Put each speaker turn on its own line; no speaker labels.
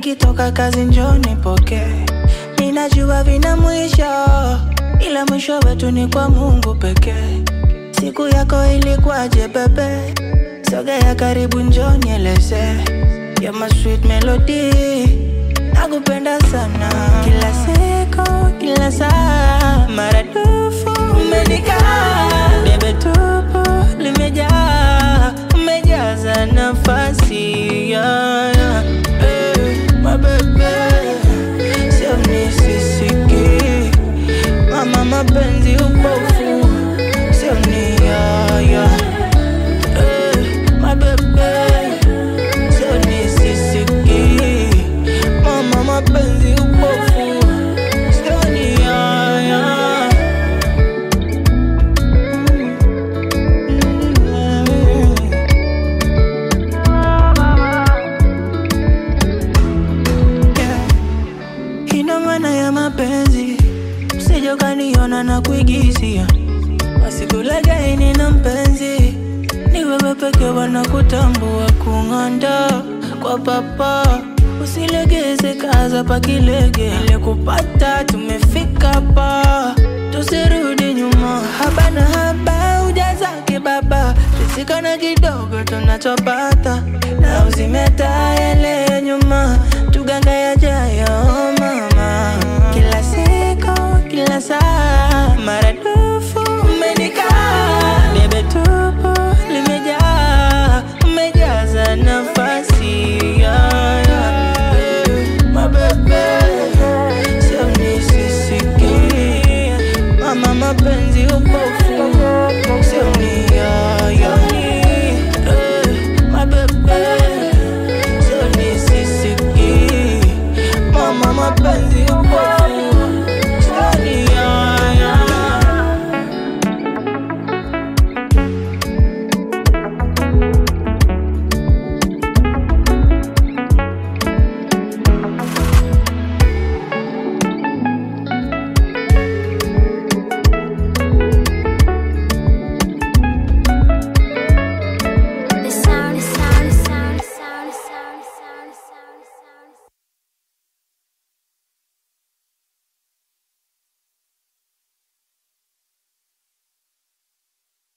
nikitoka kazi njoo nipokee. Ninajua vina mwisho, ila mwisho wetu ni kwa Mungu pekee. Siku yako ilikuwaje bebe? Sogea karibu njoo nieleze. You're my sweet melody, nakupenda sana. Kila siku, kila saa, maradufu umenikaa. Bebe tupo, limejaa, umejaza nafasi, yeah, yeah. Hey, my baby, sio nisisiki. Mama mapenzi upofu, sio ni yeah, yeah. Hey, my baby, sio nisisiki. Mama mapenzi upofu, sio ni yeah, yeah. Ina maana ya mapenzi, usije ukaniona na kuigizia. Wasikulegai nina mpenzi, ni wewe pekee wanakutambua. Kung'anda kwa papa, usilegeze kaza pa kilege. Ile kupata tumefika pa, tusirudi nyuma. Haba na haba ujazake baba, tusikana kidogo tunachopata. Na uzimeta yale nyuma, tuganga yajayo mama. Kila siku, kila saa,